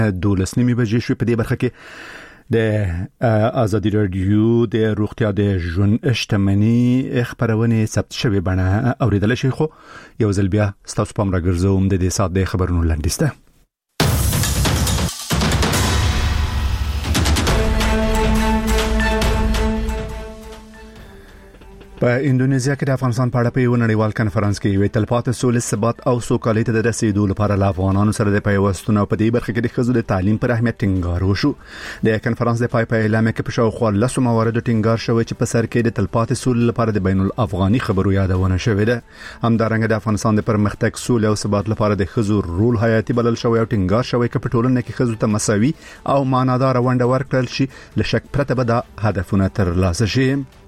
12:30 بجې شوې. په دې برخه کې د ازادي رادیو د روغتیا د ژوند شتمنۍ خبرونه ثبت شوې بڼه اوریدل شي. خو یو ځل بیا ستاسو پام راګرځوم د دې سات د خبرونو لاندې. په اندونیزیا کې د افغانستان په اړه په یو نړیوال کانفرنس کې ویل تلپاتې سولې ثبات او سوکالۍ ته د رسیدو لپاره له افغانانو سره د پیوستون او په دې برخه کې د ښځو د تعلیم پر اهمیت ټینګار وشو. د کانفرنس د پای اعلان کې په شاوخوا 10 مواردو ټینګار شوی چې په سر کې د تلپاتې سولې لپاره د بین الافغاني خبرو یادونه شوې ده. همدارنګه د افغانستان د پرمختګ سولې او ثبات لپاره د ښځو رول حیاتي بلل شوی او ټینګار شوی چې په ټولنه کې ښځو ته مساوي او معنادار ونډه ورکړل شي. لشک پرته به د هدفونه ترلاسه شي.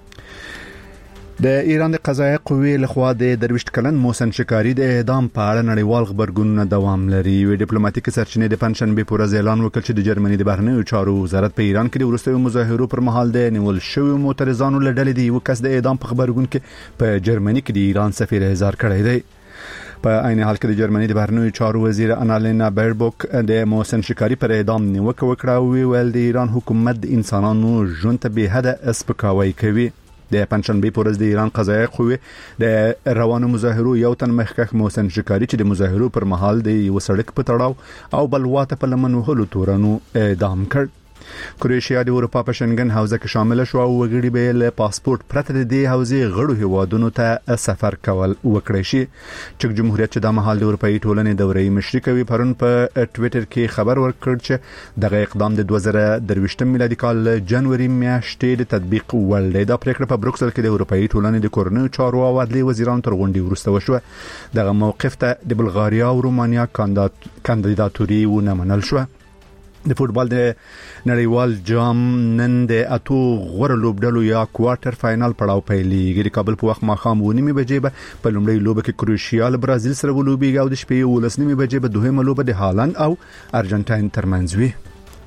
د ایران د قضایي قوې لخوا د 23 کلن محسن شکاری د اعدام په اړه نړیوال خبرګونونه دوام لري. وی ډیپلوماټیک سرچینې د پنځشنبه په ورځ اعلان وکړ چې د جرمني د بهرنیو چارو وزارت په ایران کې د وروستیو مظاهرو پر مهال د نیول شویو معترضانو له ډلې د یو کس د اعدام په خبرګون کې په جرمني کې د ایران سفیر اظهار کړی دی. په عین حال کې د جرمني د بهرنیو چارو وزیر انالینا بیربوک د محسن شکاری پر اعدام نیوکه وکړه او ویل د ایران حکومت د انسانانو ژوند ته به حد سپکاوی کوي. د پنځشنبه په ورځ د ایران قضایي قوې د روانو مظاهرو یو تن مخکښ محسن شکاری چې د مظاهرو پر مهال د یو سړک په تړاو او بلواته په لمن وهلو تورنو اعدام کړ. کروشیا د اروپا په شنګن حوزه کې شامل شو او وګړي به له پاسپورت پرته د حوزې غړو هیوادونو ته سفر کول وکړي شي. چک جمهوریت چې د مهال د اروپאי ټولنې دورې مشري کوي پرون په ټوئیټر کې خبر ورکړ چې دغه اقدام د 2023 میلادي کال جنوري میاشتې د تطبیق وړ دی. دا پریکړه په بروکسل کې د اروپאי ټولنې د کورنیو چارو او عدلي وزیرانو تر غونډې وروسته وشوه. دغه موقف ته د بلغاریا او رومانیا کاندیداتوري ونه منل شو. د فوتبال د نړیوال جام نن د اتو غوړ لوبډلو یا کوارټر فائنل پړاو پیلېږي. د کابل په وخت ماښام 9:30 بجې به په لومړۍ لوبه کې کروشیا له برازیل سره ولوبېږي او د شپې 11:30 بجې به دوهمه لوبه د هالند او ارجنټاین ترمنځ وي.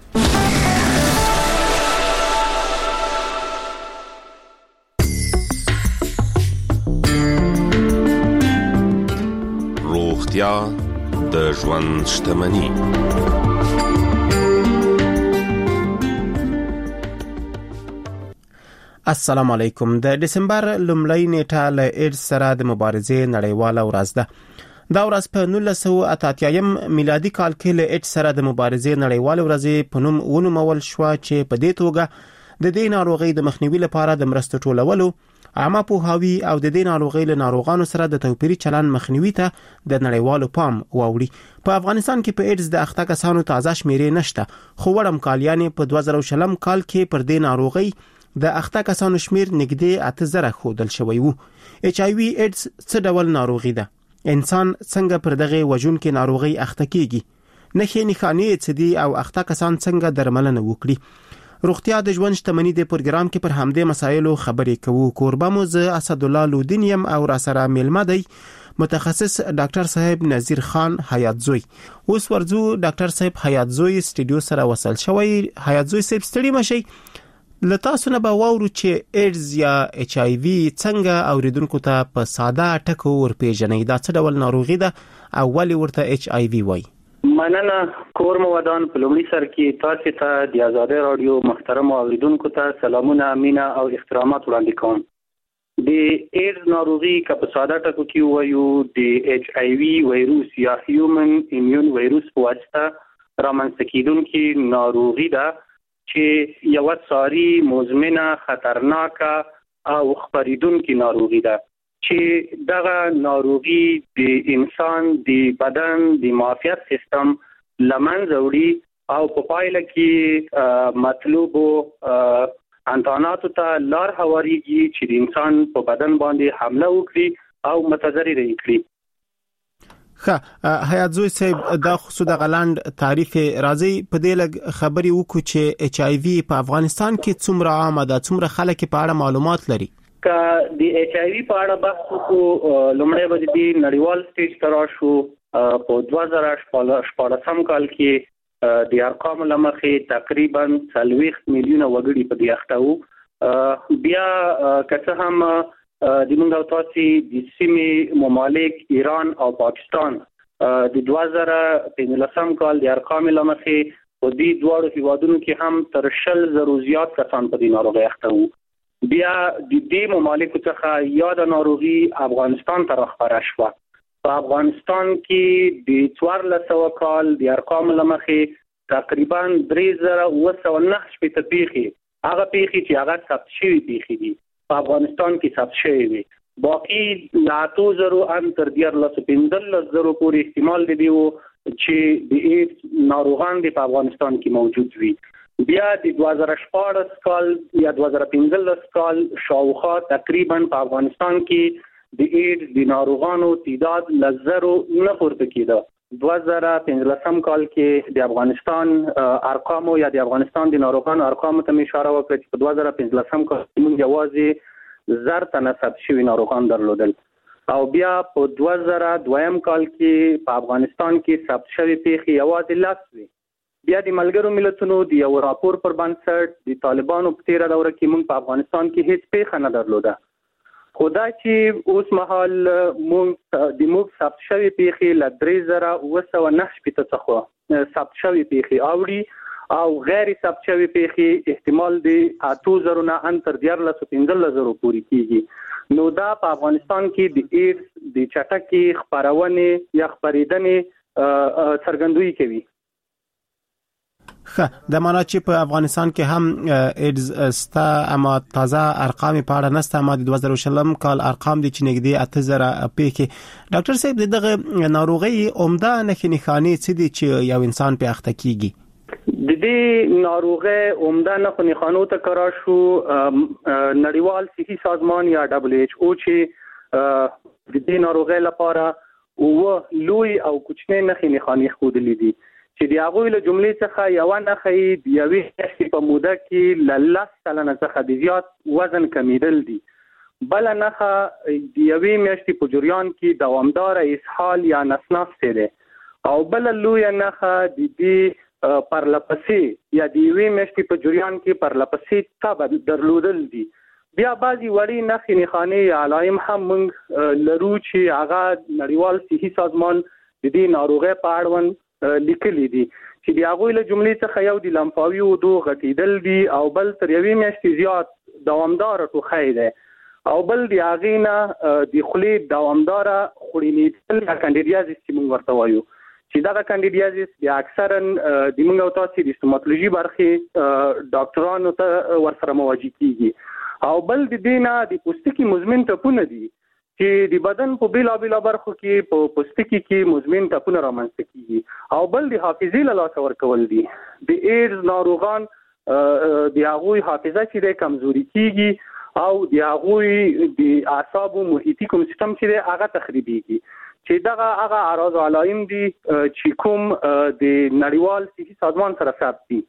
روغتیا د ژوند شتمني. السلام علیکم. د دسمبر لومړۍ نیټه له ایډز سره د مبارزې نړیواله ورځ ده. دا ورځ په 1988 میلادي کال کې له ایډز سره د مبارزې نړیواله ورځ په نوم ونومول شو چې په دې توګه د دې ناروغۍ د مخنیوي لپاره د مرستو ټولولو، عامه پوهاوي او د دې ناروغۍ له ناروغانو سره د توپیري چلند مخنیوي ته د نړیوالو پام واوړي. په افغانستان کې په ایډز د اخته کسانو تازه شمیرې نشته، خو وړم کالیانې په 2020 کال کې پر دې ناروغۍ د اخته کسانو شمیر نږدې 8000 خودل شوی وو. ایچ آی وی ایډز څه ډول ناروغي ده؟ انسان څنګه پر دغه وژونکې ناروغي اخته کیږي؟ نښې څه دي او اخته کسان څنګه درملنه وکړي؟ روغتیا د ژوند شتمنۍ د پروګرام کې پر همدې مسایلو خبرې کوو. کوربه مو زه اسد الله لودین یم او را سره میلمه دی متخصص ډاکټر صاحب نذیر خان حیاتزوی. اوس ورځو ډاکټر صاحب حیاتزوی سټوډیو سره وصل شوی. حیاتزوی صاحب ستړي مشي. لتاسو نه به واورو چې ایډز یا ایچ آی وی څنګه اوریدونکو ته په ساده ټکو ورپېژنئ. دا څه ډول ناروغي ده او ولې ورته ایچ آی وی وایي؟ مننه کور مودان په لومړي سر کې تاسو ته د آزادۍ رادیو محترم اوریدونکو ته سلامونه، مینه او احترامات وړاندې کوم. د ایډز ناروغي که په ساده ټکو کې وایو د ایچ آی وی وایروس یا هیومن ایمیون وایروس په واسطه رامنځته کیدونکې ناروغي ده چې یو ساری مزمنه، خطرناکه او خپریدونکې ناروغي ده چې دغه ناروغي د انسان د بدن د معافیت سیستم لمنځه وړي او په پایله کې مطلوبو انتاناتو ته لار هواریږي چې د انسان په بدن باندې حمله وکړي او متضرر یې کړي. حیاتزوی صاحب دا خصوص د غلاند تعریف راځي په دې لګ خبري وکړو چې ایچ آی وی په افغانستان کې څومره عام ده، څومره خلک په اړه معلومات لري؟ که د ایچ آی وی په اړه بحث وکړو لومړی به د نړیوال سټیج ته راشو. په 2014 کال کې د ارقامو له مخې تقریبا 40 میلیونه وګړي په دې اخته وو. بیا که څه هم د موږ او تاسو د سیمې ممالک ایران او پاکستان د 2015 کال د ارقام لمخې په دې دوه هیوادونو کې هم تر 100,000 زیات کسان په دې ناروغي اخته وو. بیا د دې ممالکو څخه یاد ناروغي افغانستان ته راخپاره شوه. په افغانستان کې د 1400 کال د ارقام لمخې تقریبا 3990 پیښې هغه پیښې چې هغه ثبت شوي پیښې دي په افغانستان کې ثبت شوي وي. باقي لا 2000 ان تر 15,000 پورې احتمال دی چې د ایډز ناروغان په افغانستان کې موجود وي. بیا د 2014 کال یا 2015 کال شاوخوا تقریبا په افغانستان کې د ایډز د ناروغانو تعداد لزرو نه پورته کېده. 2015 کال کې د افغانستان ارقام یا د افغانستان د ناروغانو ارقام ته اشاره وکړه چې په 2015 کال کې موږ یوازې 1000 تنه ثبت شوي ناروغان درلودل او بیا په 2002 کال کې په افغانستان کې ثبت شوي پیښې یوازې 10 وي. بیا د ملګرو ملتونو د یو راپور پر بنسټ د طالبانو په تیره دوره کې موږ په افغانستان کې هیڅ پیښه نه درلوده. خدا چې اوس مهال موږ ثبت شوي پیښې له 3990 څخه ثبت شوي پیښې اوړي او غیر ثبت شوي پیښې احتمال د 8000 نه ان تر 15,000 پورې کیږي. نو دا په افغانستان کې د ایډز د چټکې خپرونې یا خپرېدنې څرګندوي کوي. د معنا چې په افغانستان کې هم ایډز ستا اما تازه ارقام په اړه نسته، اما د 2020 کال ارقام دي چې نږدې 8000 پیښې. ډاکټر صاحب دغه ناروغي عمده نښانې څه دي چې یو انسان په اخته کیږي؟ د دې ناروغي عمده نښانو ته کار شو نړیوال صحي سازمان یا WHO چې د دې ناروغي لپاره او لوی او کوچنی نښانې خودلې دي چې د هغوی له جملې څخه یو نښه د یوې میاشتې په موده کې له 10% څخه د زیات وزن کمیدل دي. بل نښه د یوې میاشتې په جریان کې دوامدار اسهال یا نسناس دی او بل لوی نښه د دې پرلپسې یا د یوې میاشتې په جریان کې پرلپسې تب درلودل دي. بیا بعضی وړي نښانې یا علائم هم موږ لرو چې هغه نړیوال صحي سازمان د دې ناروغۍ په اړوند لیکلي دي چې د هغوی له جملې څخه یو د لمفاوي عضو غټېدل دي او بل تر یوې میاشتې زیات دوامداره ټوخی دی او بل د هغې نه د خولې دوامداره خوړینېدل یا کانډیډیازیس چې موږ ورته وایو چې دغه کانډیډیازیس بیا اکثرا د موږ او تاسې د ستوماتولوژي برخې ډاکټرانو ته ورسره مواجه کیږي او بل د دې نه د پوستکي مزمن ټپونه دي چې د بدن په بیلابیلو برخو کې په پوستکي کې مزمن ټپونه رامنځته کیږي او بل د حافظې له لاسه ورکول دي. د ایډز ناروغان د هغوی حافظه چې د کمزوري کیږي او د هغوی د اعصابو محیطي کوم سیستم چې د هغه تخریبيږي چې دغه هغه اعراض او علائم دي چې کوم د نړیوال صحي سازمان سره ثبت دي.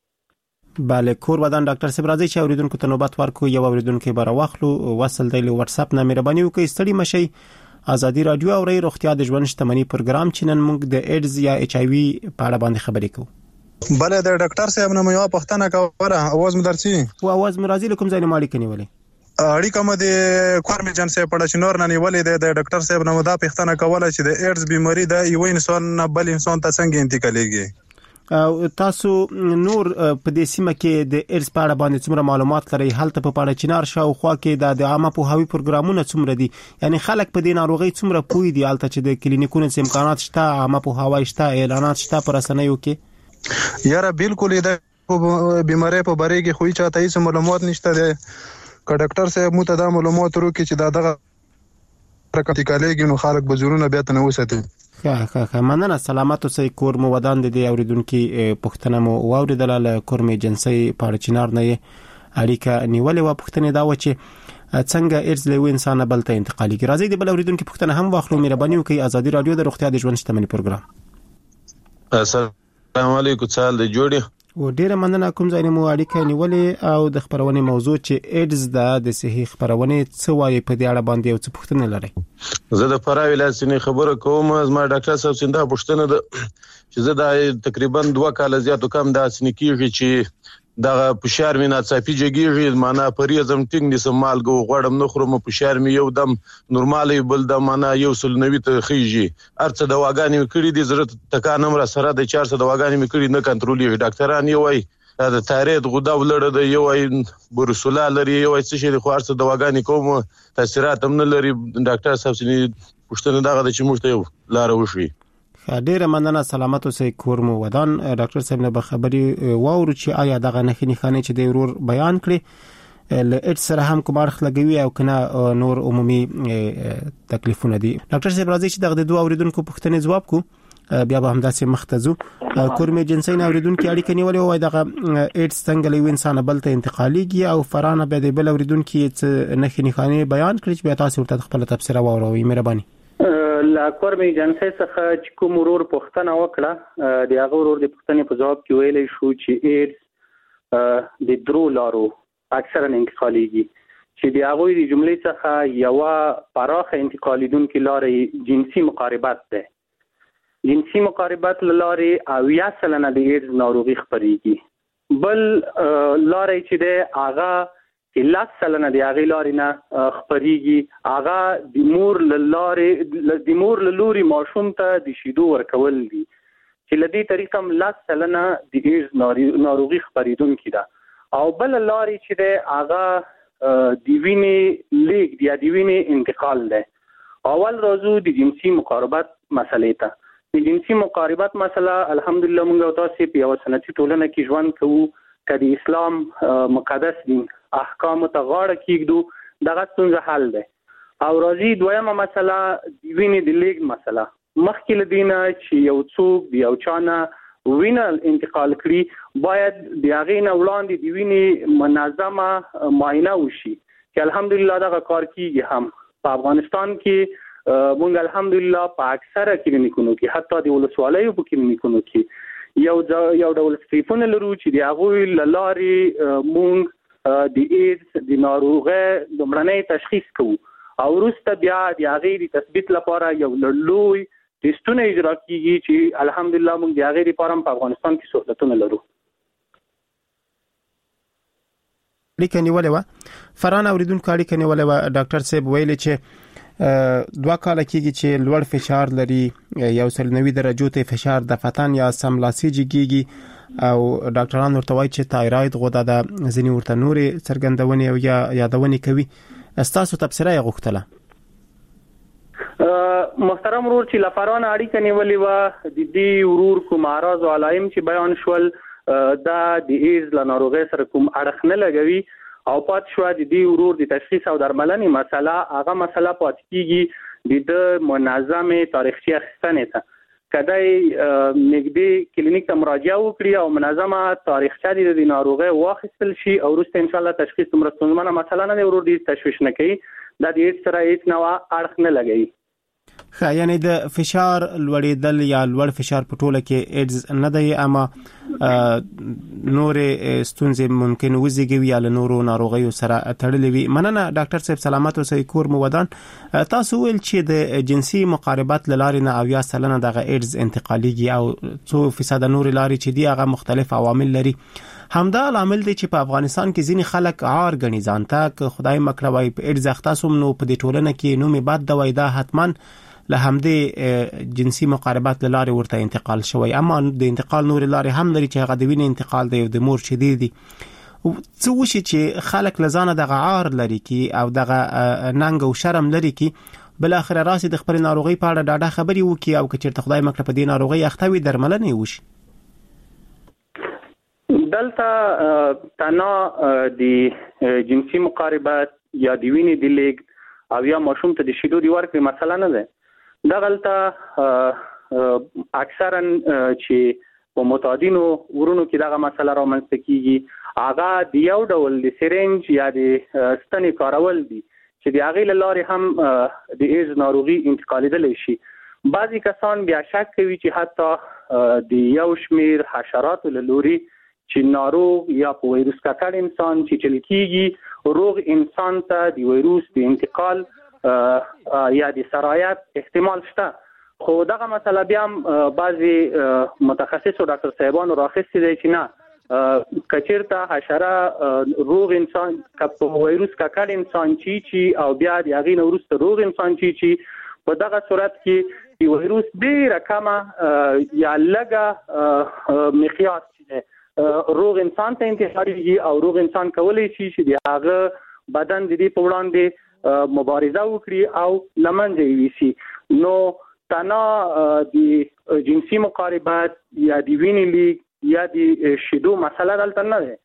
بله کور ودان ډاکټر صاحب راځي چې اوریدونکو ته نوبت ورکو. یو اوریدونکو بار واخلو وصل دی له واتس اپ نه مهرباني وکړئ ستړي مشي. ازادي رادیو او روغتیا د ژوند شتمنۍ پروګرام چې نن موږ د ایډز یا ایچ آی وی په اړه باندې خبرې کوو. بله د ډاکټر صاحب نه یو پوښتنه کوله اواز مې درسي او اواز مې راځي کوم ځای نه ماړی کني ولې اړیکه مې د کورمي جن صاحب په شنور نه نیولې د ډاکټر صاحب نه دا پوښتنه کوله چې د ایډز بیماری د یو انسان نه بل انسان ته څنګه انتقالېږي. تاسو نور په دې سیمه کې د ایډز په اړه باندې څومره معلومات لرئ؟ هلته په پاړه چنار شاوخوا کې د عامه پوهاوي پروګرامونه څومره دي؟ یعنی خلک په دې ناروغي څومره پوي دي هلته چې د کلینیکونو امکانات شته، عامه پوهاوی شته، اعلانات شته پر رسنیو کې؟ یاره بالکل د بیماری په باره کې خو چاته هیڅ معلومات نشته ده. که ډاکټر صاحب مو ته دا معلومات ورکړي چې دغه انتقالېږي نو خلک به زړونه بیا ته نه وساتي. ښه مننه. سلامت اوسئ. کور مو ودان دي اوریدونکو پوښتنه مو واوریدله له کورمي جنسي پاړه چنار نه اړیکه نیولې و. پوښتنه دا و چې څنګه ایډز له انسان بل ته انتقالېږي. راځي د بل اوریدونکو پوښتنه هم واخلو. مهرباني وکړئ. ازادي رادیو د روغتیا د ژوند شتمنۍ پروګرام. السلام علیکم. څال د جوړي و ډیره مننه. کوم ځای مو اړیکه نیولې او د خبرونې موضوع چې ایډز د صحي خبرونې څه وایي په دې اړه باندې او څه پوښتنه لري؟ زه د فرا ولایت خبره کوم. زما ډاکټر صاحب څنګه پوښتنه ده چې زه د تقریبا 2 کال زیاتو کم د اسنکیږي چې دغه فشار مې ناڅاپي جګیږي، معنا پریزم ټینګ نیسم، مالګه غوړم نه خورم، فشار مې یو دم نورمالي بل د معنا 190 ته خيږي. ارڅه دواګانې مې کړې دي، زړه ټکان هم را سره د 400 دواګانې مې کړې، نه کنټرولېږي. ډاکټران یو وايي د تایروید غده ولړه د یو وايي بروسولا لري، یو وايي څه شي خو ارڅه دواګانې کوم تاثیرات هم نه لري. ډاکټر صاحب چې پوښتنه دغه د چې موږ ته یو لار وشي. ډیره مننه، سلامت اوسئ. کورمو ودان ډاکټر صاحب نه به خبري واورو چې آیا دغه نښې نښانې چې د ورور بیان کړي له اټ سره هم کوم اړخ لګوي او کنه نور عمومي تکلیفونه دي. ډاکټر صاحب راځي چې دغه د دوه اوریدونکو پوښتنې ځواب کو، بیا به همداسې مختزو. کورمي جنسي اوریدونکو اړیکه نیولې وای دغه اټ څنګه له انسان بل ته انتقاليږي او فرانه به د بل اوریدونکو نښې نښانې بیان کړي چې بیا تاسو ورته خپل تفسیر واوروي. مهرباني. لا کورمي جنسي څخه چې کوم ورور پوښتنه وکړه، د هغه ورور د پوښتنې په جواب کې ویلې شو چې ایډز د درو لارو اکثرا انتقاليږي، چې د هغه د جملې څخه یو پراخه انتقالیدونکو لارې جنسي مقاربت ده. جنسي مقاربت لارې 80% د ایډز ناروغي خپريږي. بل لارې چې ده هغه 10% د هغه لارې نه خپريږي، هغه د مور لوري ماشوم ته د شیدو ورکول دي، چې لدی طریقه 10% د ایډز ناروغي خپریدونکې ده. او بل لارې چې ده هغه د وینې لیک یا د وینې انتقال ده. اول راځو د جنسي مقاربت مسلې ته. د جنسي مقاربت مسله الحمدلله موږ تاسو په یو سنتي ټولنه کې ژوند کوو، کدي اسلام مقدس دین احکام ته غاړه کېږدو، دغه څنګه حل ده. او راځي دویمه مسله د وینې د لیږد مسله. مخکې له دینه چې یو څوک د یو چانه وینه انتقال کړي باید د هغې نه وړاندې د وینې منظمه معاینه وشي، چې الحمدلله دغه کار کېږي. هم په افغانستان کې موږ الحمدلله په اکثره کلینیکونو کې، حتی د ولسوالیو په کلینیکونو کې یو ډول سټریپونه لرو چې د هغوی له لارې موږ د ایډز د ناروغۍ لومړنی تشخیص کوو، او وروسته بیا د هغې د تثبیت لپاره یو لوی ټیسټونه اجرا کیږي چې الحمدلله موږ د هغې لپاره په افغانستان کې سہولتونه لرو. اړیکه نیولې وه فرانه اوریدونکو اړیکه نیولې وه. ډاکټر صاحب ویلي چې 2 کال کېږي چې لوړ فشار لري، 190 درجو ته فشار د فتن یا سملاسي جګيږي، او ډاکټران ورته وایي چې تایروید غده د ځینې ورته نورې څرګندونې او یا یادونې کوي. تاسو تفسیره یې غوښتله. محترم ورور چې لفرانه اړیکه نیولې وه، د دې ورور کوم اعراض او علائم چې بیان شول دا د ایډز له ناروغۍ سره کوم اړخ نه لګوي، او پات شو د دې ورور د تشخیص او درملنې مسله هغه مسله پات کیږي د منظمه تاریخچه اخیستنې ته. کدی نږدې کلینیک ته مراجعه وکړي او منظمه تاریخچه د ناروغۍ واخیستل شي، او وروسته ان شاء الله تشخیص دومره ستونزمنه مسله نه دی، ورور دې تشویش نه کوي، دا د ایډز سره هیڅ نوع اړخ نه لګوي. یعنی د فشار لوړېدل یا لوړ فشار په ټوله کې ایډز نه دی، اما نورې ستونزې ممکن وزېږوي یا له نورو ناروغیو سره تړلې وي. مننه ډاکټر صاحب، سلامت اوسئ. کورمو ودان تاسو ویل چې د جنسي مقاربت له لارې نه 80% دغه ایډز انتقاليږي، او 2% نور لارې چې دی هغه مختلف عوامل لري. همدا عامل دی چې په افغانستان کې ځینې خلک عار ګڼي ځان ته، که خدای مکړه وای په ایډز اخته سوم نو په دې ټولنه کې نومې بد دی، دا حتما له همدې جنسي مقاربت له لارې ورته انتقال شوی. اما د انتقال نور لارې هم لري چې هغه د وینې انتقال دی او د مور شیدې دي. څه وشي چې خلک له ځانه دغه عار لري کی او دغه ننګ او شرم لري کی، بل اخر راسي د خپل ناروغي په اړه ډاډه خبري وکي، او که چیرته خدای مکړه په دې ناروغي اخته وي درملنه وشي. دلته تنا د جنسي مقاربت یا د وینې د لیږد او یا ماشوم ته د شیدو د ورکړې مسله نه ده. دغلته اکثرا چې په متعددو ورونو کې دغه مسله رامنځته کیږي، هغه د یو ډول د سرنج یا د ستنې کارول دي چې د هغې له لارې هم د ایډز ناروغي انتقالېدلی شي. بعضې کسان بیا شک کوي چې حتی د یو شمېر حشراتو له لوري چې ناروغ یا په ویروس ککړ انسان چې چل کیږي، روغ انسان ته د ویروس د انتقال یا د سرایت احتمال شته. خو دغه مسله بیا هم بعضې متخصصو ډاکټر صاحبانو راخیستې دی چې نه، کچیرته حشره روغ انسان په وایروس ککړ انسان چی او بیا د هغې نه وروسته روغ انسان چی په دغه صورت کې وایروس ډېره کمه یا لږه مقیاس چې روغ انسان ته انتقالېږي او روغ انسان کولی شي چې د هغه بدن د دې په وړاندې مبارزه وکړي او له منځه یې یوسي. نو تنها د جنسي مقاربت یا د وینې لیک یا د شیدو مسله دلته نه ده.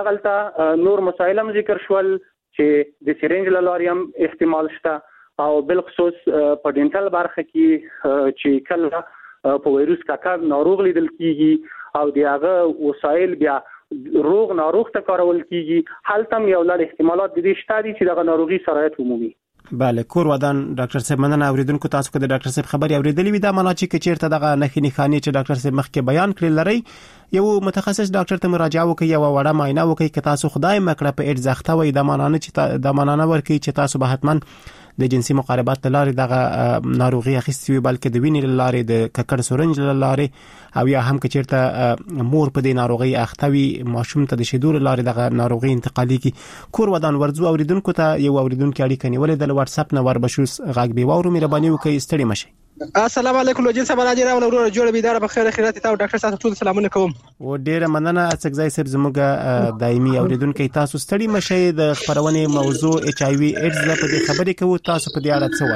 دغلته نور مسایل هم ذکر شول چې د سرنج له لارې هم احتمال شته او بالخصوص په ډینټل برخه کې چې کله په وایروس ککړ ناروغ لیدل کیږي او د هغه وسایل بیا روغ ناروغ ته کارول کیږي، هلته هم یو لړ احتمالات د دې شته دي چې دغه ناروغي سرایت ومومي. بله کور ودان ډاکټر صاحب مننه. اوریدونکو تاسو که د ډاکټر صاحب خبري اوریدلې وي دا معنا چې چیرته دغه نښې نښانې چې ډاکټر صاحب مخکې بیان کړل لري یو متخصص ډاکټر ته مراجعه وکړئ او وړه معاینه وکړئ که تاسو خدای مکړه په ایډز اخته وي دا معنا نه چې دا معنا نه ورکړي چې تاسو به حتما د جنسي مقاربت لارې دغه ناروغي اخیستي وي بلکې د وینې لارې د ککړ سرنج لارې او یا هم که چیرته مور په دې ناروغي اخته وي ماشوم ته د شیدو لارې دغه ناروغي انتقالېږي. کور ودان ورځو اوریدونکو ته یو اوریدونکو اړیکه نیولې د واتس اپ نه وربشوس غږ به وورو مهرباني وکړئ ستړي مشئ. السلام علیکم لوجین صاحب راځي راول ورور جوړ بيدار په خیر خیرات ته ډاکټر صاحب ټول سلامونه کوم. و ډیره مننه اڅکزای صاحب زموږ دایمي اوریدونکو تاسو ستړي مشئ. د خبرونه موضوع ایچ ای وی ایډز په دې خبرې کوو تاسو په دې اړه څه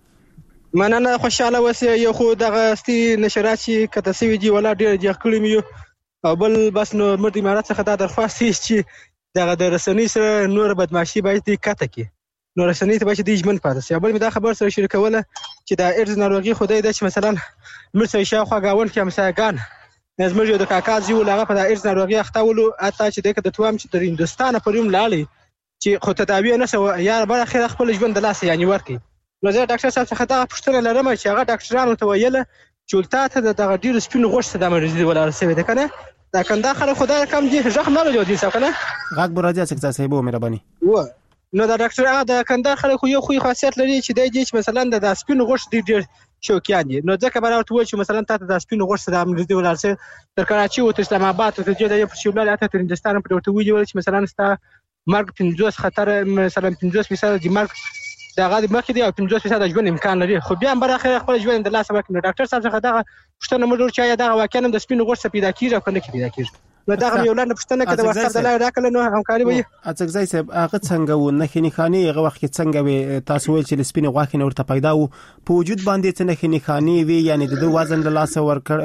وایي؟ مننه خوشاله وسه یو خو دغه ستي نشرات چې کته سوي دي ولا ډیر ځخ کړی مې او بل بس نو مرد امارات څخه دا درخواست چې دغه د رسنۍ سره نور بدمعشي باید کته کی نو رسنۍ ته باید د ژوند پاتې شي. بل مې دا خبر سره شریکوله چې د ایډز ناروغي خدای د چې مثلا مرسي شاوخوا گاون کې همسایگان زموږ د کاکاز یو لغه په د ایډز ناروغي اختاولو اته چې دغه د توام چې د هندستان پریم لاړی چې خو تداوی نه سو یا بل خیر خپل ژوند د لاس یعنی ورکی. نو زه ډاکټر صاحب څخه دا پوښتنه لرم چې هغه ډاکټرانو ته ویل چې ولته د دغه ډیر سپین غوښته د مریض ولا رسوي ده کنه دا کنده خلک خدای کم دي ځخ نه لري دي څه کنه غږ برازي څخه صاحب مهرباني و نو دا ډاکټر هغه د کنده خلک یو خو خاصیت لري چې د دې مثلا د سپین غوښته ډیر شوکیان دي. نو ځکه براوت و چې مثلا تاسو د سپین غوښته د مریض ولا رسوي تر کراچي او اسلام آباد ته د یو شیولال اته تر هندستان په ورته ویل چې مثلا ستا مرګ 50 خطر مثلا 50% د مرګ دا غادي مخکې دی او 50% د ژوند امکان لري خو بیا هم بر اخر خپل ژوند د لاس ورکړي. ډاکټر صاحب څخه دا پښتنه موږ چې دا واقعا د سپین غوښته پیدا کیږي او کنه پیدا کیږي. نو دا یو لنډه پښتنه کده وخت د لای راکله نو همکاري وي. اڅکزای صاحب هغه څنګه و نخې نخانی هغه وخت څنګه وي تاسو ویل چې سپین غوښه نور ته پیدا وو په وجود باندې څه نخې نخانی وي یعنی د وزن د لاس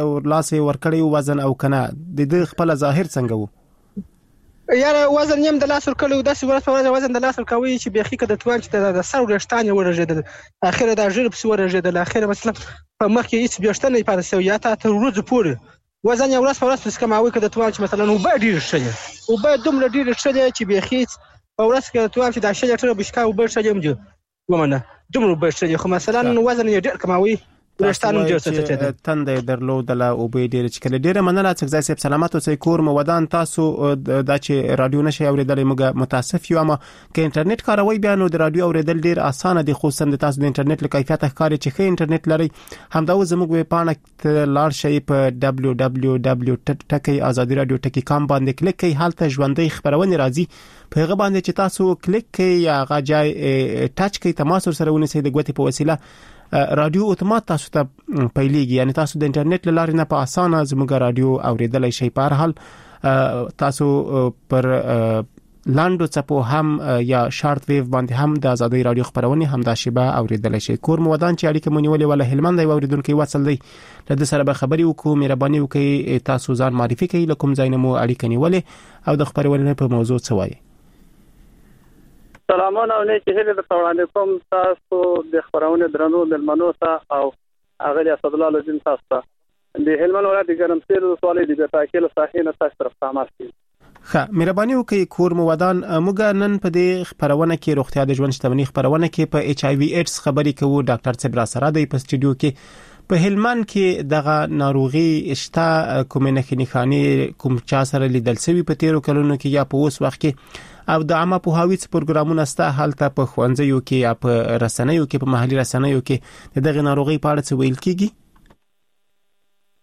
ورکړی وزن او کنه د خپل ظاهر څنګه وو؟ یاره وزن یم د لاس ورکړو داسې ورته وزن د لاس ورکوي چې بيخي کده توان چې د سر ورشتانه ورژیدل اخر د ژر په ورژیدل اخر مثلا په مخ کې هیڅ بیاشتنه نه پاتې سو یا ته ورځ پورې وزن یو ورځ ورځ څه کماوي کده توان چې مثلا وبا ډیر شي وبا دومره ډیر شي چې بيخي په ورځ کې توان چې د شي تر بشکا وبا شي هم ومنه دومره وبا شي خو مثلا وزن یې ډیر کماوي ورشتانه جوړه تند درلودله او به ډیر چې کله ډیره مننه څنګه صاحب سلامات اوسئ کور مو ودان تاسو دا چې رادیو نشي اوریدل موږ متاسف یو اما که انټرنیټ کاروي بیا نو د رادیو اوریدل ډیر اسانه دي خصوصا د تاسو د انټرنیټ له کیفیت ښکاري چې ښه انټرنیټ لري همدا زموږ ویب پاڼه لاړ شئ په www.azadiradio.com باندې کلیک کړئ حالت ژوندۍ خبرونه راځي په هغه باندې چې تاسو کلیک کړئ یا غاجای ټچ کړئ تماس سره ونیسئ د غوتی په وسیله رادیو اتومات تاسو ته پیلېږي یعنی تاسو د انټرنیټ لارې نه په اسانه زموږ رادیو اوریدلای شئ. په هر حال تاسو پر لاندو چپو هم یا شارټ ویو باندې هم د آزادۍ رادیو خبرونه هم د شیبه اوریدلای شئ. کور مو ودان چې اړیکه مونیولې ولا هلمند دی اوریدونکو وصل دی له سره به خبري وکړو مهرباني وکړئ تاسو ځان معرفي کړئ لکم زاینمو اړیکه نیولې او د خبرونه په موضوع څه وایي. سلامونه او نیکی هیله د وړاندې کوم تاسو د خبرونه درنو ملمنو ته او هغه اسد الله لجن تاسو ته د هلمند ولایت د ګرمسیر سوالې د تاکل صحیح نه تاسو طرف تماس کړئ. ښه مهرباني وکړئ کور مو ودان موږ نن په دې خبرونه کې روغتیا د ژوند شتمنۍ خبرونه کې په ایچ ای وی ایډز خبرې کوو. ډاکټر صبر سره د په سټوډیو کې په هلمند کې دغه ناروغي شته کوم نه خني کوم چا سره لیدل سوي په تیرو کلونو کې یا په اوس وخت کې او د عامه پوهاوی پروګرامونه ستا حالت په خوانځیو کې یا په رسنیو کې په محلي رسنیو کې دغه ناروغي په اړه څه ویل کیږي؟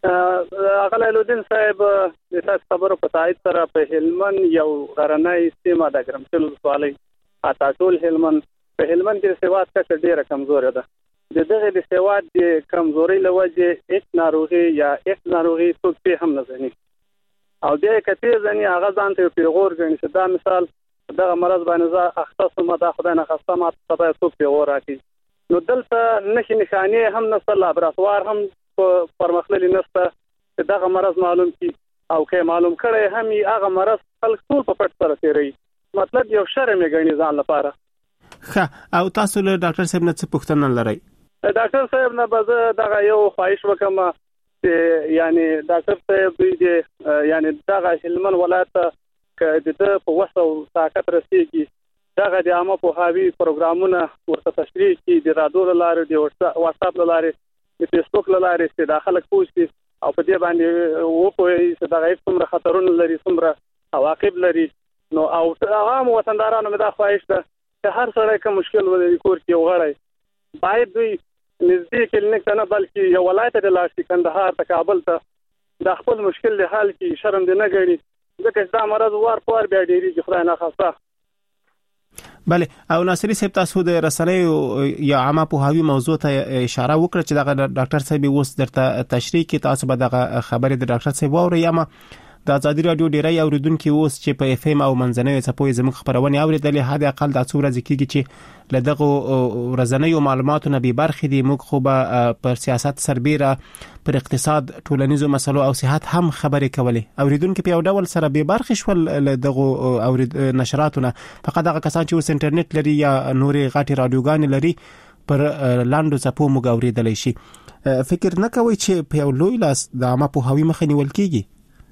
اغلی لودین صاحب د تاسو خبرو په تایید سره په هلمند یو غرنۍ سیمه د ګرمسل ولسوالۍ اته ټول هلمند په هلمند کې سواد کچه ډیره کمزوره ده. د دغه د سواد د کمزوري لوجه هیڅ ناروغي یا هیڅ ناروغي څوک هم نه ځني او د کته ځني هغه ځان ته پیغور غني چې دا مثال دغه مرض باندې اختصاص ما د خدای نه خاصه ما ته څوک پیغور راکړي. نو دلته نشي نشانه هم نه لابراتوار هم پرمختللی نسته چې دغه مرض معلوم کی او که معلوم کړي هم هغه مرض خلک ټول په پټ سره تیری مطلب یو شرم غني ځان لپاره. ښه او تاسو له ډاکټر صاحب نه څه پوښتنه لرئ؟ ډاکټر صاحب نه به دغه یو خواهش وکم چې یعنی ډاکټر صاحب دې یعنی دغه هلمند ولایت کې د په وسو طاقت رسیږي دغه د عامه پوهاوی پروګرامونه ورته تشریح کی د رادیو لارې د واتس اپ لارې د فیسبوک لارې چې داخله کوشي او په دې باندې وپوي چې دغه څومره خطرونه لري څومره عواقب لري. نو او عام وطندارانو مې دا خواهش ده چې هر سړی کوم مشکل ولري کور کې وغړی باید دوی نږدې کلینیک ته نه بلکې یو ولایت د لاشي کندهار ته کابل ته د خپل مشکل له حل کې شرم دې نه غړي ځکه دا مرض وار په وار بیا ډیری خدای نه خاصه. بله او ناصری صاحب تاسو د رسنیو یا عامه پوهاوی موضوع ته اشاره وکړه چې دغه ډاکټر صاحب اوس درته تشریح کی تاسو به دغه خبرې د ډاکټر صاحب واورئ یا ما د ازادي رادیو ډیری اوریدونکو اوس چې په اف ام او منځنوي څپو زموږ خبرونه اوریدلې هدا اقل د څو ورځې کېږي چې لدغه ورځنیو معلوماتو نه به برخې دي موږ خو به پر سیاست سربېره پر اقتصاد ټولنیزو مسلو او صحت هم خبرې کولې اوریدونکو په یو ډول سره به برخې شول لدغه اورید نشراتونه فقط هغه کسان چې اوس انټرنیټ لري یا نورې غټي رادیوګان لري پر لاندو څپو موږ اوریدلای شي. فکر نه کوي چې په یو لوی لاس د عامه پوهاوی مخه نیول کیږي؟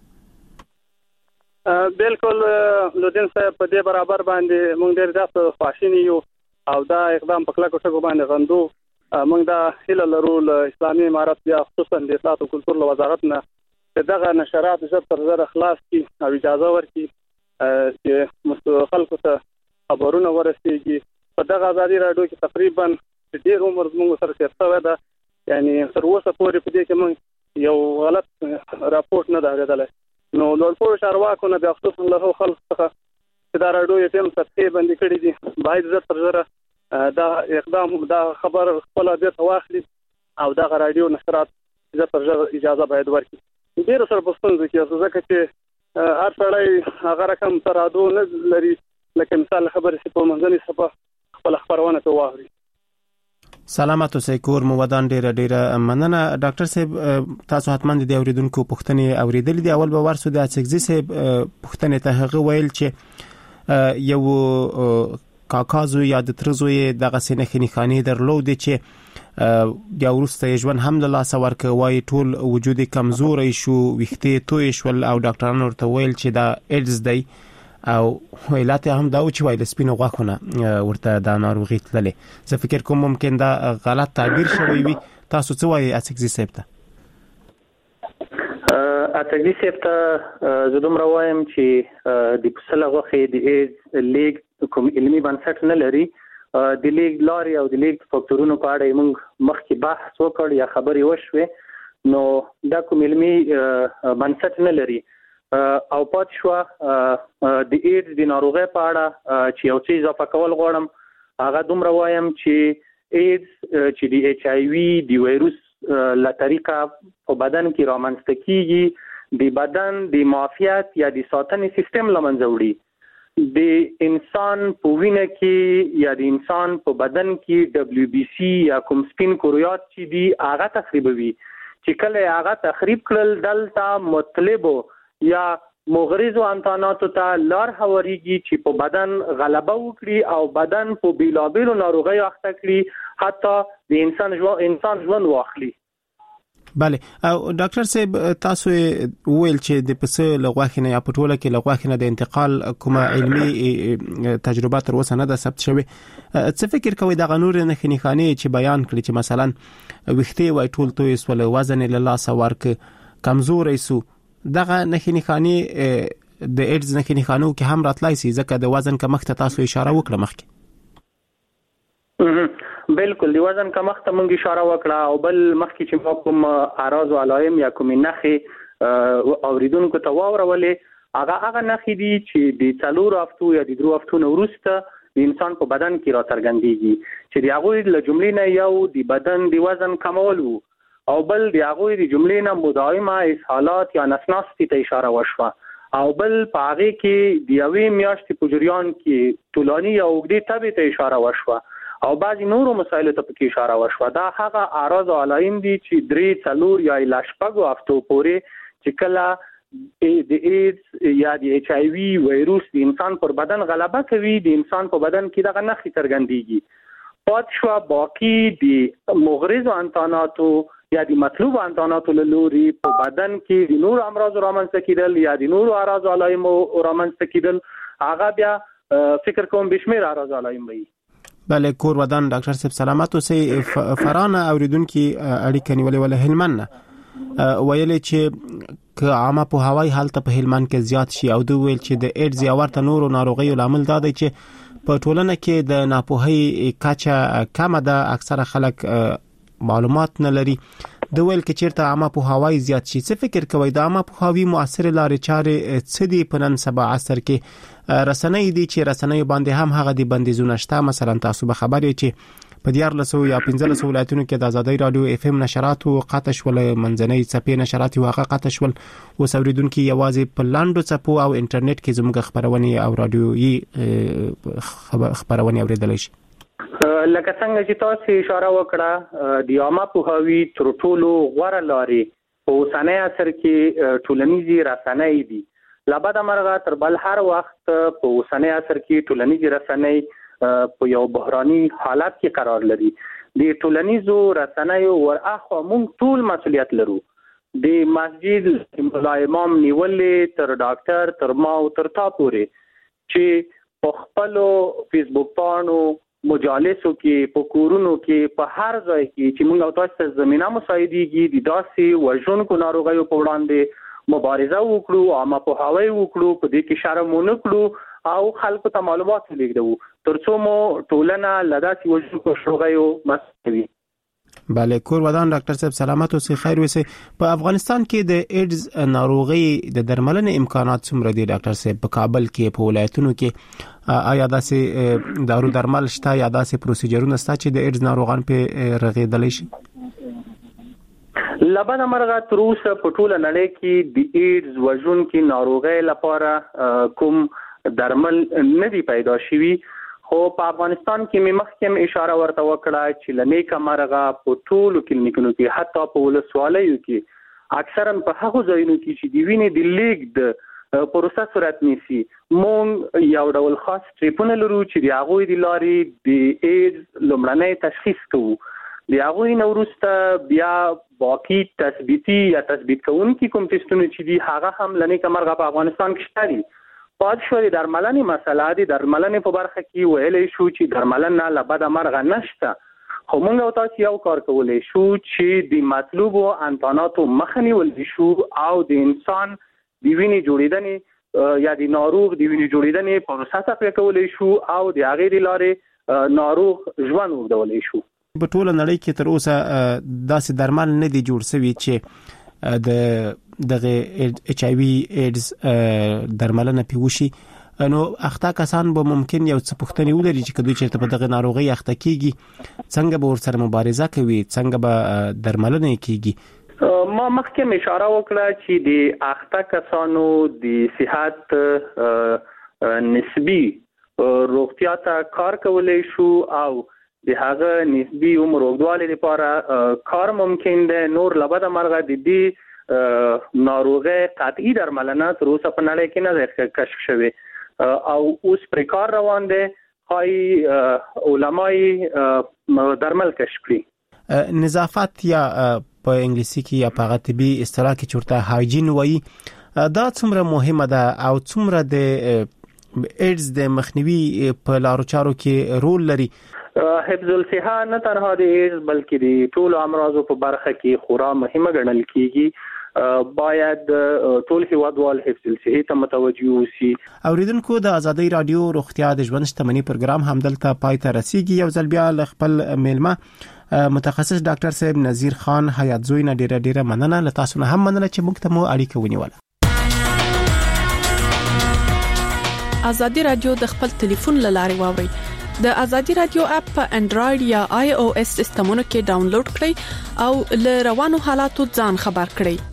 بالکل لودین صاحب په دې برابر باندې موږ ډېر زیات خواشینی یو او دا اقدام په کلکو ټکو باندې غندو. موږ دا هیله لرو له اسلامي امارت یا خصوصا د اطلاعات او کلتور له وزارت نه چې دغه نشرات ژر تر ژره خلاص کړي او اجازه ورکړي چې خلکو ته خبرونه ورسیږي. په دغه ازادي رادیو کې تقریبا ډېر عمر موږ سره تیر شوی ده یعنی تر اوسه پورې په دې کې موږ یو غلط راپورټ نه دا غوډل. نو لوړپوړو چارواکو نه د خصوصا له خلکو څخه چې دا رادیو یې تم سطحي باندې کړی دي باید زر تر زره دا اقدام دا خبر خپل د واخلي او دا رادیو نشرات زر تر زره اجازه باید ورکړي. ډیر سره پښتون ځکه چې هر سړی هغه رقم ترادو نه لري لکه مثال خبرې په منځني صفه خپل خبرونه ته واوري. سلامات اوسئ کور مو ودان ډیره مننه. ډاکټر صاحب تاسو حتمان د اوریدونکو پوښتنې اوریدلې دي. اول به ورسو د اڅګزي صاحب پوښتنې ته هغه ویل چې یو کاکازو یا د ترزوی دغه سینې خاني درلود چې یا ورسته ژوند هم له لاس ورکه وای ټول وجود کمزوري شو وخته توي شول او ډاکټرانو ورته ویل چې دا ایډز دی او ویلات هم دا چې وایل سپینو غاخونه ورته دا ناروغي تللې. زه فکر کوم ممکن دا غلط تعبیر شوی وي. تاسو څه وایي اڅګزي صاحب ته؟ اڅګزي صاحب ته زه دومره وایم چې د پسله غوښې د ایډز لیګ کوم علمي بنسټ نه لري. د لیګ لاري او د لیګ فاکتورونو په اړه موږ مخکې بحث وکړ یا خبرې وشوه نو دا کوم علمي بنسټ نه لري او پات شو د ایډز د ناروغۍ په اړه چې یو څه اضافه کول غواړم هغه دومره وایم چې ایډز چې د ایچ آی وی د وایروس له طریقه په بدن کې رامنځته کیږي د بدن د معافیت یا د ساتنې سیستم لمنځه وړي. د انسان په وینه کې یا د انسان په بدن کې دبليو بي سي یا کوم سپین کرویات چې دی هغه تخریبوي چې کله هغه تخریب کړل دلته مطلب یا مغرضو انتاناتو ته لار هواريږي چې په بدن غلبه وکړي او بدن په بیلابیلو ناروغیو اخته کړي حتی د انسان ژوند واخلي. بله او ډاکټر صاحب تاسو ویل چې د پسه لغواخینه یا پټوله کې لغواخینه د انتقال کومه علمي تجربه تر اوسه نه ده ثبت شوی. څه فکر کوي د غنور نه خنيخاني چې بیان کړي چې مثلا وخته وای ټول توي سول وزن له لاس ورک کمزوري سو دغه نخنيخاني د ایډز نخنيخانو کې هم راتلای سي ځکه د وزن کمښت تاسو اشاره وکړه مخکې. بالکل د وزن کمښت ته مونږ اشاره وکړه او بل مخکې چې ما کوم اعراض او علائم یا کوم نښې اوریدونکو ته واورولې هغه نښې دي چې د 4 هفتو یا د 3 هفتو وروسته د انسان په بدن کې راڅرګندېږي چې د هغوی له جملې نه یو د بدن د وزن کمول او بل د هغوی د جملې نه مداومه اسهالات یا نسناستي ته اشاره وشوه او بل په هغه کې د یوې میاشتې په جریان کې طولاني یا اوږدې تبې ته اشاره وشوه او بعضی نورو مسایلو ته پکې اشاره وشوه. دا هغه اعراض او علائم دي چې 3 4 یا 6 هفتو پورې چې کله د ایډز یا د ایچ آی وی وایروس د انسان پر بدن غلبه کوي د انسان په بدن کې دغه نښې څرګندېږي. پات شو باقی د مغرض انتاناتو یا د مطلوب انتاناتو له لوري په بدن کې د نور امراض رامنځته کېدل یا د نور اعراض او علائم رامنځته کېدل هغه بیا فکر کوم بشمیر اعراض او علائم وي. بله کور ودان ډاکټر صاحب سلامات اوسئ. فرانه اوریدونکو اړیکه نیولې ول هلمند ویلې چې که عامه په هوای حالت په هلمند کې زیات شي او دوی ویل چې د ایډز یا ورته نورو ناروغیو لامل دا دی چې په ټولنه کې د ناپوهۍ کچه کمه ده، اکثره خلک معلومات نه لري. د ویل کې چیرته عامه په هوای زیات شي څه فکر کوي د عامه په هوای مؤثر لارې چارې څه دي په نن سبا عصر کې رسنۍ دي چې رسنۍ باندې هم هغه دي بندیزونه شته؟ مثلا تاسو به خبرې چې په 1400 یا 1500 ولایتونو کې د آزادۍ رادیو اف ام نشرات او قطع شول منځنۍ څپې نشرات او هغه قطع شول او اوریدونکو یوازې په لاندو څپو او انټرنیټ کې زموږ خبرونه او رادیويي خبرونه اوریدل شي. لکه څنګه چې تاسو اشاره وکړه د عامه پوهاوی تر ټولو غوره لارې په اوسنۍ عصر کې ټولنیزي رسنۍ دي. لبد مرغه تر بل هر وخت په اوسنۍ عصر کې ټولنیزي رسنۍ په یو بحراني حالت کې قرار لري. د ټولنیزو رسنیو ورأخوا موږ ټول مسؤلیت لرو. د مسجد مولا امام نیولې تر ډاکټر تر ما او تر تا پورې چې په خپل فیسبوک پاڼو مجالسو کې په کورونو کې په هر ځای کې چې موږ او تاسو زمينه مساعدېږي د داسې وژونکو ناروغیو په وړاندې مبارزه وکړو، عامه پوهاوی وکړو، په دې کې شرم ونه کړو او خلکو ته معلومات ولېږدو ترڅو مو ټولنه لداسې وژونکو ناروغیو مسوي. بله کور ودان ډاکټر صاحب سلامات اوسئ خیر اوسئ. په افغانستان کې د ایډز ناروغي د درملنې امکانات څومره دي ډاکټر صاحب؟ په کابل کې په ولایتونو کې آیا داسې دارو درمل شته یا داسې پروسیجرونه شته چې د ایډز ناروغان په رغیدلی شي؟ لبد مرغه تر اوسه په ټوله نړۍ کې د ایډز وژونکو ناروغۍ لپاره کوم درمل نه دی پیدا شوی. خو په افغانستان کې مخکې اشاره ورته وکړه چې لنیکه مرغه په ټولو کلینیکونو کې حتی په ولسوالیو کې اکثرا په هغو ځایونو کې چې د وینې د لیږد پروسه صورت نیسي مونږ یو ډول خاص ټریپونه لرو چې د هغوی د لارې د ایډز لومړنی تشخیص کوو. د هغوی نه وروسته بیا باقي تثبیتي یا تثبیت کوونکي کوم ټسټونه چې دي هغه هم لنیکه مرغه په افغانستان کې شته دي. پات شو د درملنې مسله دي. درملنې په برخه کې ویلې شو چې درملنه لبد مرغه نشته، خو موږ او تاسو یو کار کولای شو چې د مطلوبو انتاناتو مخه نیول شو او د انسان د وینې جوړیدنې یا د ناروغ د وینې جوړیدنې پروسه تقویه کولای شو او د هغې د لارې ناروغ ژوند اوږدولی شو. په ټوله نړۍ کې تر اوسه داسې درمل نه دي جوړ شوي چې د دغه ایچ آی وی ایډز درملنه پیوشي. نو اخته کسان به ممکن یو څه پوښتنې ولري چې کله چې په دغه ناروغي اخته کیږي څنګه به ورسره مبارزه کوي، څنګه به درملنه کیږي. ما مخکې اشاره وکړه چې د اخته کسانو د صحت نسبی روغتیا ته کار کولای شو او د هغه نسبی عمر اوږدوالي لپاره کار ممکن ده. نور لبد مرغه د دې ناروغه قطعي درملنه تر اوسه په نړۍ کې نه کشف شوی او اوس پر کار روان دي خای علماي درمل کشف کړي. نظافت یا په انګلیسي کې یا په طبي اصطلاح کې چورته هایجین وایي دا څومره مهمه ده او څومره د ایډز د مخنیوي په لارو چارو کې رول لري؟ حفظ الصحه نه تنها د ایډز بلکې د ټولو امراضو په برخه کې خورا مهمه ګڼل کیږي. باید ټول هیوادوال حفظ الصحه ته متوجي اوسي. اوریدونکو د ازادي رادیو روغتیا د ژوند شتمنۍ پروګرام همدلته پای ته رسیدي. یو ځل بیا خپل میلمه متخصص ډاکټر صاحب نذیر خان حیات زوی نه ډیره مننه. له تاسو نه هم مننه چې موږ ته مو اړیکه ونیوله. ازادي رادیو د خپل ټلیفون لارې واوري. د ازادي رادیو اپ په انډراید یا آی او اس سیستمونو کې ډاونلوډ کړئ او له روانو حالاتو ځان خبر کړئ.